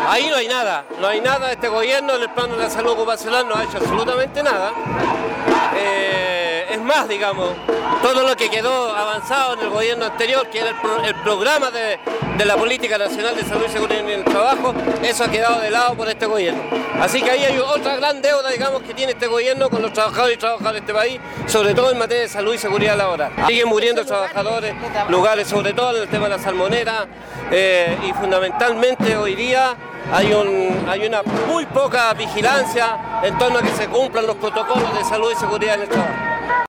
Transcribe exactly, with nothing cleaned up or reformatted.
Ahí no hay nada, no hay nada. Este gobierno en el plano de la salud ocupacional no ha hecho absolutamente nada. Eh, es más, digamos, todo lo que quedó avanzado en el gobierno anterior, que era el, pro, el programa de, de la Política Nacional de Salud y Seguridad en el Trabajo, eso ha quedado de lado por este gobierno. Así que ahí hay otra gran deuda, digamos, que tiene este gobierno con los trabajadores y trabajadoras de este país, sobre todo en materia de salud y seguridad laboral. Siguen muriendo trabajadores, lugares, sobre todo en el tema de la salmonera, eh, y fundamentalmente hoy día hay, un, hay una muy poca vigilancia en torno a que se cumplan los protocolos de salud y seguridad en el trabajo.